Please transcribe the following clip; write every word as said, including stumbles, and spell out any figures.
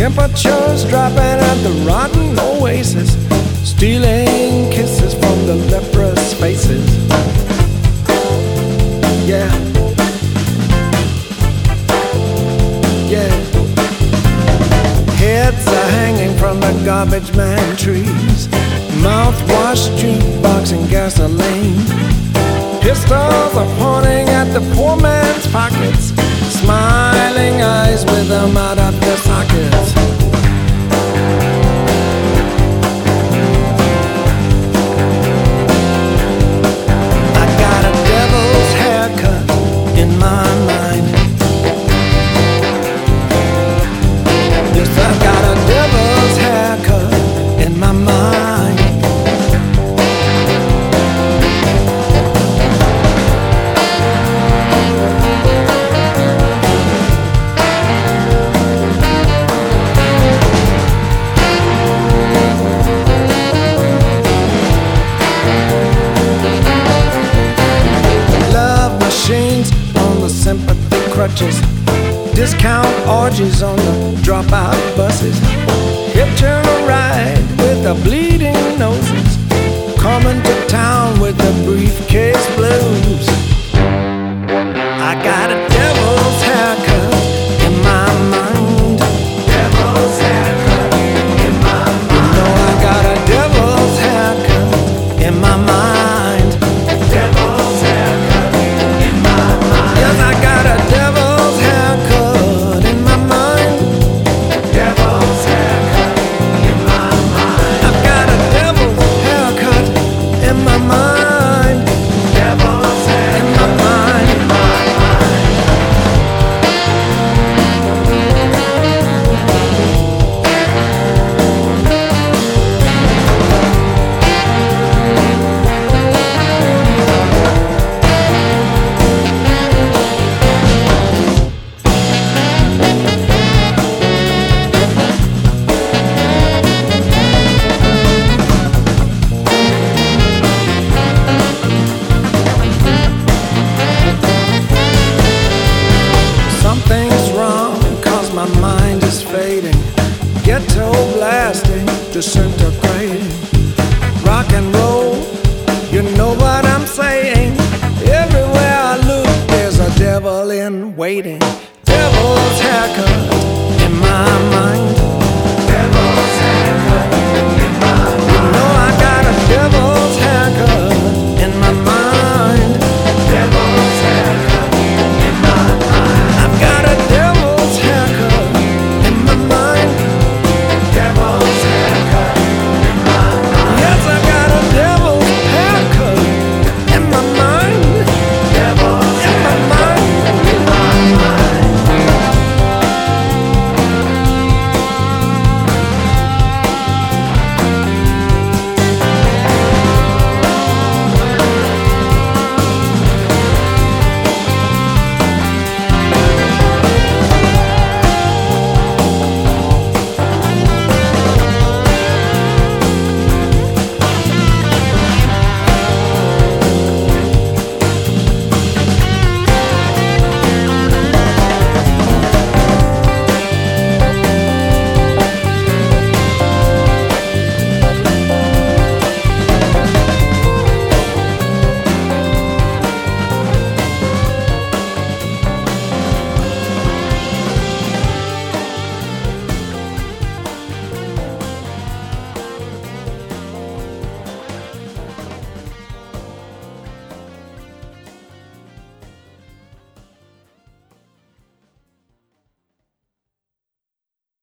Temperatures dropping at the rotten oasis, stealing kisses from the leprous faces. Yeah, yeah. Heads are hanging from the garbage man trees, mouthwash, jukebox, and gasoline. Pistols are pointing at the poor man's pockets, smiling eyes with them out of their sockets. I got a devil's haircut in my mind. Yes, I got a devil's haircut in my mind. Sympathy crutches, discount orgies on the dropout buses. Hitching a ride with the bleeding noses, coming to town with the briefcase blues. I got a devil's haircut in my mind. Devil's haircut in my mind. You know I got a devil's haircut in my mind. Devil's haircut in my mind. Yes, I got a devil's haircut in my mind. Devil's haircut in my mind. I've got a devil's haircut in my mind. Devil's haircut in my mind. In my Something's wrong, cause my mind is fading. Ghetto blasting, disintegrating. Rock and roll, you know what I'm saying. Everywhere I look, there's a devil in waiting. Devil's